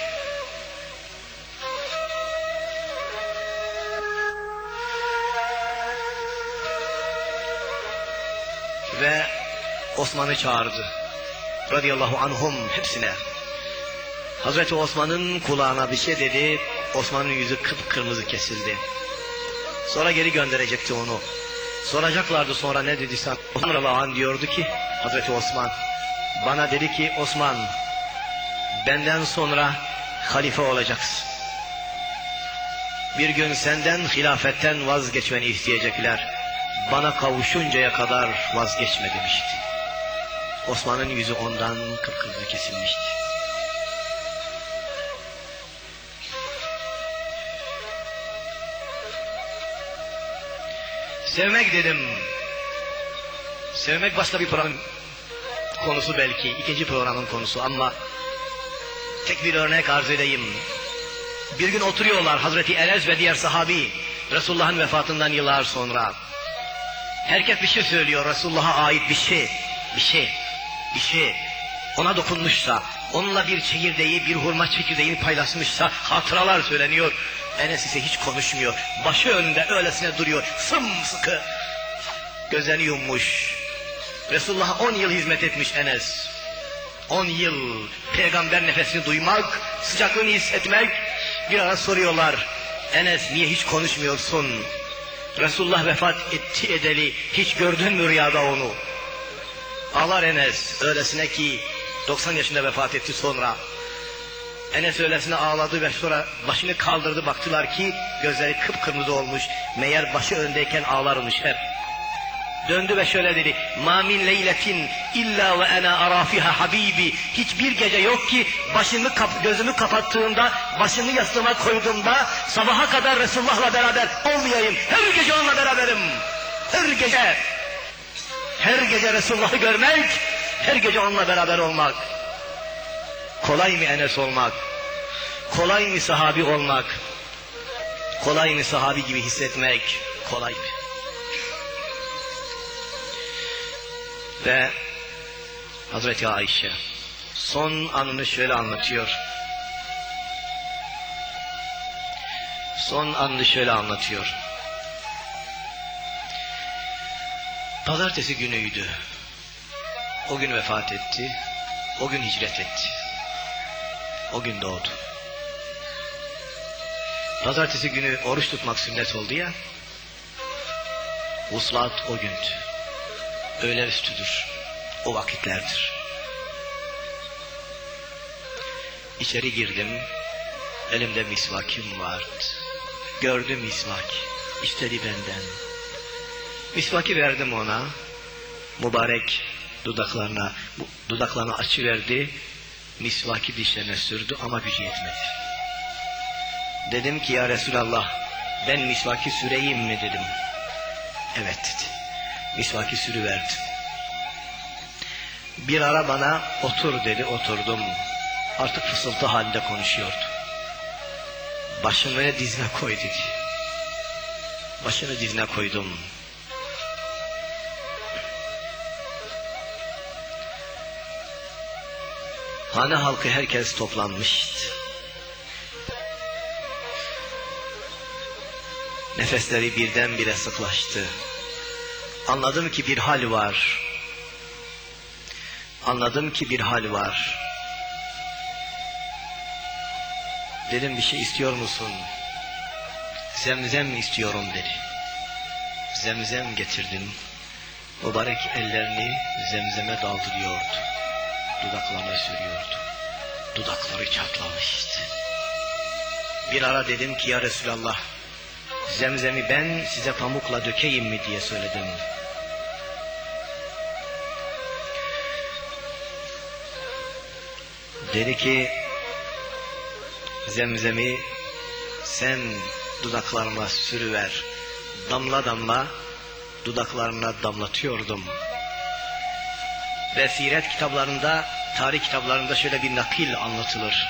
Ve Osman'ı çağırdı. Radıyallahu anhum hepsine. Hazreti Osman'ın kulağına bir şey dedi. Osman'ın yüzü kıpkırmızı kesildi. Sonra geri gönderecekti onu. Soracaklardı sonra ne dedi sen? Radıyallahu anh diyordu ki Hazreti Osman. Bana dedi ki Osman, benden sonra halife olacaksın. Bir gün senden hilafetten vazgeçmeni isteyecekler. Bana kavuşuncaya kadar vazgeçme demişti. Osman'ın yüzü ondan kıpkırmızı kesilmişti. Sevmek dedim. Sevmek başka bir program konusu belki. İkinci programın konusu ama tek bir örnek arz edeyim. Bir gün oturuyorlar Hazreti Enes ve diğer sahabi. Resulullah'ın vefatından yıllar sonra. Herkes bir şey söylüyor. Resulullah'a ait bir şey. Bir şey. Bir şey. Ona dokunmuşsa, onunla bir çekirdeği, bir hurma çekirdeğini paylaşmışsa hatıralar söyleniyor. Enes ise hiç konuşmuyor. Başı önünde öylesine duruyor. Sımsıkı. Gözlerini yummuş. Resulullah'a on yıl hizmet etmiş Enes. On yıl peygamber nefesini duymak, sıcaklığını hissetmek. Bir ara soruyorlar. Enes niye hiç konuşmuyorsun? Resulullah vefat etti edeli hiç gördün mü rüyada onu? Ağlar Enes öylesine ki doksan yaşında vefat etti sonra. Enes öylesine ağladı ve sonra başını kaldırdı, baktılar ki gözleri kıpkırmızı olmuş. Meğer başı öndeyken ağlarmış hep. Döndü ve şöyle dedi. Ma min leyletin illa ve ana ara fiha habibi. Hiçbir gece yok ki başımı kap gözümü kapattığımda, başımı yastığıma koyduğumda sabaha kadar Resulullah'la beraber olmayayım. Her gece onunla beraberim. Her gece. Her gece Resulullah'ı görmek, her gece onunla beraber olmak. Kolay mı Enes olmak? Kolay mı sahabi olmak? Kolay mı sahabi gibi hissetmek? Kolay mı? Ve Hazreti Ayşe son anını şöyle anlatıyor. Son anını şöyle anlatıyor. Pazartesi günüydü. O gün vefat etti. O gün hicret etti. O gün doğdu. Pazartesi günü oruç tutmak sünnet oldu ya. Vuslat o gündü. Öğle üstüdür. O vakitlerdir. İçeri girdim. Elimde misvakim vardı. Gördüm misvak. İstedi benden. Misvaki verdim ona. Mübarek dudaklarına, dudaklarını açıverdi. Misvaki dişlerine sürdü ama gücü yetmedi. Dedim ki ya Resulallah, ben misvaki süreyim mi dedim. Evet dedi. Misvaki sürüverdim. Bir ara bana otur dedi, oturdum. Artık fısıltı halinde konuşuyordu. Başını dizine koy dedi. Başını dizine koydum. Hane halkı herkes toplanmıştı. Nefesleri birdenbire sıklaştı. Anladım ki bir hal var. Anladım ki bir hal var. Dedim bir şey istiyor musun? Zemzem istiyorum dedi. Zemzem getirdim. Mübarek ellerini zemzeme daldırıyordu. Dudaklarına sürüyordu. Dudakları çatlamıştı. Bir ara dedim ki ya Resulallah, zemzemi ben size pamukla dökeyim mi diye söyledim. Dedi ki zemzemi sen dudaklarıma sürüver. Damla damla dudaklarına damlatıyordum. Ve siret kitaplarında, tarih kitaplarında şöyle bir nakil anlatılır.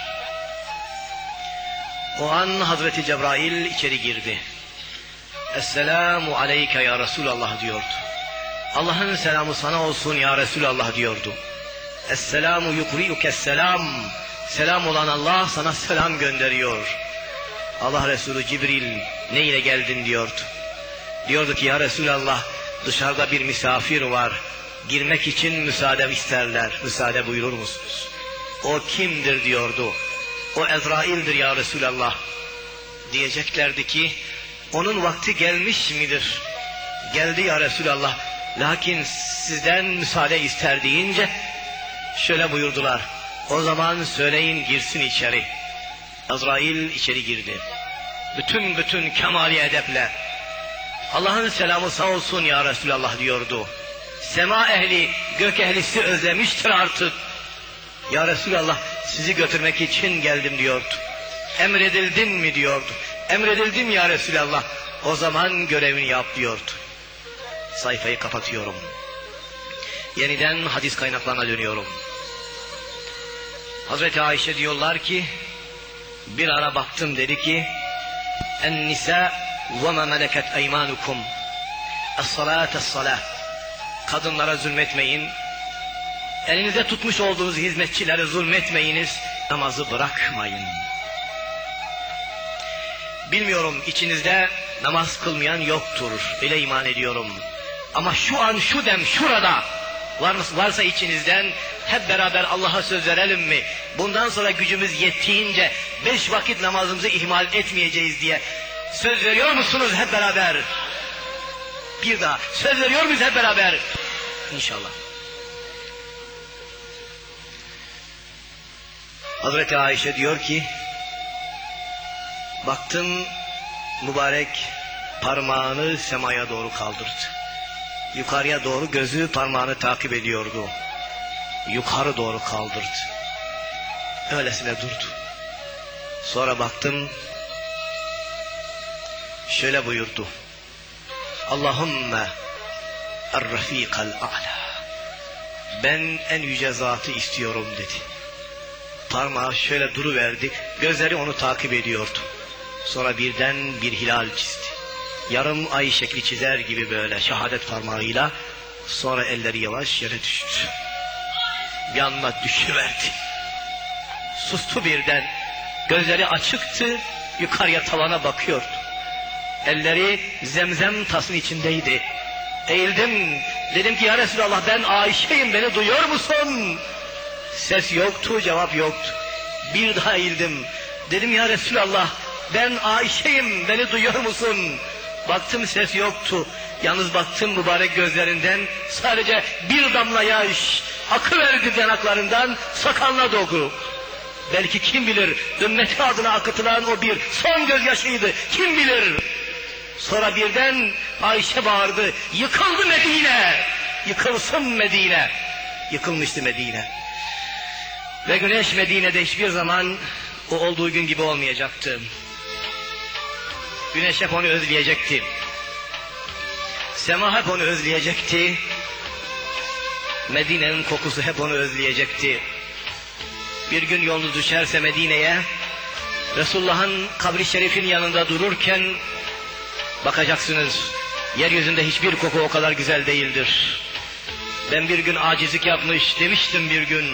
O an Hazreti Cebrail içeri girdi. Esselamu aleyke ya Resulallah diyordu. Allah'ın selamı sana olsun ya Resulallah diyordu. Esselamu yukri'uke selam. Selam olan Allah sana selam gönderiyor. Allah Resulü Cibril ne ile geldin diyordu. Diyordu ki ya Resulallah, dışarıda bir misafir var. Girmek için müsaade isterler. Müsaade buyurur musunuz? O kimdir diyordu. O Ezrail'dir ya Resulallah. Diyeceklerdi ki onun vakti gelmiş midir? Geldi ya Resulallah. Lakin sizden müsaade ister deyince şöyle buyurdular. O zaman söyleyin girsin içeri. Azrail içeri girdi. Bütün bütün kemali edeple. Allah'ın selamı sağ olsun ya Resulallah diyordu. Sema ehli, gök ehlisi özlemiştir artık. Ya Resulallah sizi götürmek için geldim diyordu. Emredildin mi diyordu. Emredildim ya Resulallah. O zaman görevini yap diyordu. Sayfayı kapatıyorum. Yeniden hadis kaynaklarına dönüyorum. Hazreti Ayşe diyorlar ki bir ara baktım dedi ki en-nisa ve ma meleket eymanukum es-salate es-salah. Kadınlara zulmetmeyin. Elinizde tutmuş olduğunuz hizmetçilere zulmetmeyiniz. Namazı bırakmayın. Bilmiyorum içinizde namaz kılmayan yoktur. Öyle iman ediyorum. Ama şu an şu dem şurada var, varsa içinizden hep beraber Allah'a söz verelim mi? Bundan sonra gücümüz yettiğince beş vakit namazımızı ihmal etmeyeceğiz diye söz veriyor musunuz hep beraber? Bir daha söz veriyor muyuz hep beraber? İnşallah. Hazreti Ayşe diyor ki baktım mübarek parmağını semaya doğru kaldırdı. Yukarıya doğru gözü parmağını takip ediyordu. Yukarı doğru kaldırdı. Öylesine durdu. Sonra baktım şöyle buyurdu. Allahümme er-rafikal a'la. Ben en yüce zatı istiyorum dedi. Parmağı şöyle duruverdi. Gözleri onu takip ediyordu. Sonra birden bir hilal çizdi. Yarım ay şekli çizer gibi böyle şehadet parmağıyla. Sonra elleri yavaş yere düştü. Bir anda düşüverdi. Sustu birden. Gözleri açıktı. Yukarıya tavana bakıyordu. Elleri zemzem tasın içindeydi. Eğildim. Dedim ki ya Resulallah ben Ayşe'yim, beni duyuyor musun? Ses yoktu, cevap yoktu. Bir daha eğildim. Dedim ya Resulallah ben Ayşe'yim, beni duyuyor musun? Baktım ses yoktu. Yalnız baktım mübarek gözlerinden sadece bir damla yaş akıverdi yanaklarından sakalına doğru. Belki kim bilir ümmeti adına akıtılan o bir son gözyaşıydı. Kim bilir? Sonra birden Ayşe bağırdı. Yıkıldı Medine. Yıkılsın Medine. Yıkılmıştı Medine. Ve güneş Medine'de hiçbir zaman o olduğu gün gibi olmayacaktı. Güneş hep onu özleyecekti. Sema hep onu özleyecekti. Medine'nin kokusu hep onu özleyecekti. Bir gün yolunuz düşerse Medine'ye, Resulullah'ın kabri şerifin yanında dururken bakacaksınız, yeryüzünde hiçbir koku o kadar güzel değildir. Ben bir gün acizlik yapmış demiştim bir gün.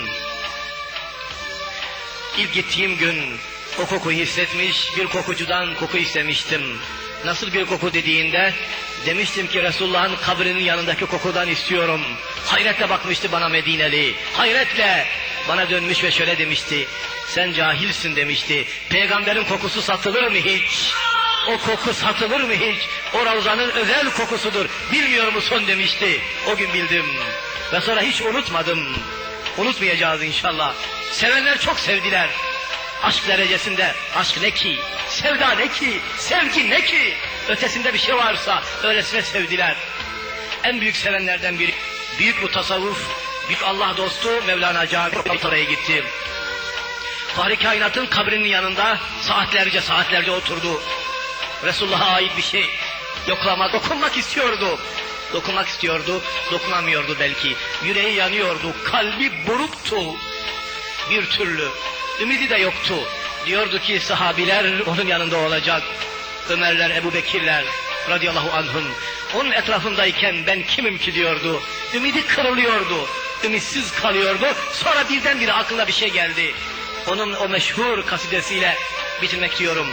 İlk gittiğim gün o kokuyu hissetmiş, bir kokucudan koku istemiştim. Nasıl bir koku dediğinde demiştim ki Resulullah'ın kabrinin yanındaki kokudan istiyorum. Hayretle bakmıştı bana Medineli, hayretle bana dönmüş ve şöyle demişti. Sen cahilsin demişti. Peygamberin kokusu satılır mı hiç? O koku satılır mı hiç? O Ravza'nın özel kokusudur. Bilmiyor musun demişti. O gün bildim. Ve sonra hiç unutmadım. Unutmayacağız inşallah. Sevenler çok sevdiler. Aşk derecesinde aşk ne ki? Sevda ne ki? Sevgi ne ki? Ötesinde bir şey varsa öylesine sevdiler. En büyük sevenlerden biri. Büyük bu tasavvuf, büyük Allah dostu Mevlana Camii'ye gitti. Fahri Kainat'ın kabrinin yanında saatlerce saatlerce oturdu. Resulullah'a ait bir şey yoklama, dokunmak istiyordu. Dokunmak istiyordu, dokunamıyordu belki. Yüreği yanıyordu, kalbi buruktu. Bir türlü, ümidi de yoktu. Diyordu ki sahabiler onun yanında olacak. Ömerler, Ebu Bekirler radıyallahu anhum. Onun etrafındayken ben kimim ki diyordu. Ümidi kırılıyordu, ümitsiz kalıyordu. Sonra birdenbire aklına bir şey geldi. Onun o meşhur kasidesiyle bitirmek diyorum.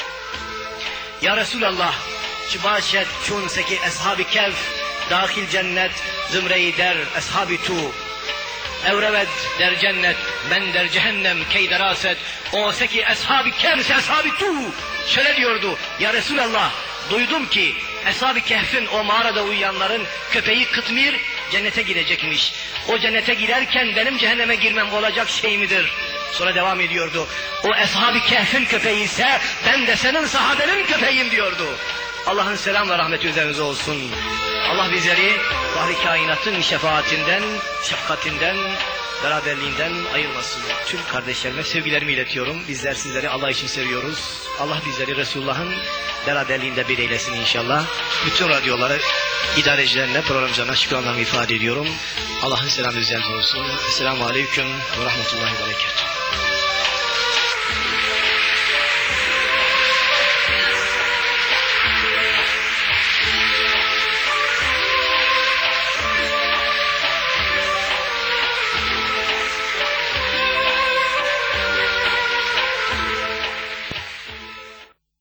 Ya Resulallah, çibaşet çun seki ashab-ı kehf, dahil cennet, zümre-i der ashab-ı tu. Evreved der cennet, men der cehennem key deraset, o seki ashab-ı kehf, ashab-ı tu. Şöyle diyordu, ya Resulallah, duydum ki ashab-ı kehfin, o mağarada uyuyanların köpeği Kıtmir cennete girecekmiş. O cennete girerken benim cehenneme girmem olacak şey midir? Sonra devam ediyordu. O ashab-ı kehfin köpeği ise ben de senin sahabenin köpeğim diyordu. Allah'ın selam ve rahmeti üzerinize olsun. Allah bizleri Fahri Kainat'ın şefaatinden, şefkatinden, beraberliğinden ayırmasın. Tüm kardeşlerime sevgilerimi iletiyorum. Bizler sizleri Allah için seviyoruz. Allah bizleri Resulullah'ın beraberliğinde bir eylesin inşallah. Bütün radyoları idarecilerine, programcılarına şükranlarımı ifade ediyorum. Allah'ın selamı üzerinize olsun. Esselamu Aleyküm ve Rahmetullahi ve Berekatuhu.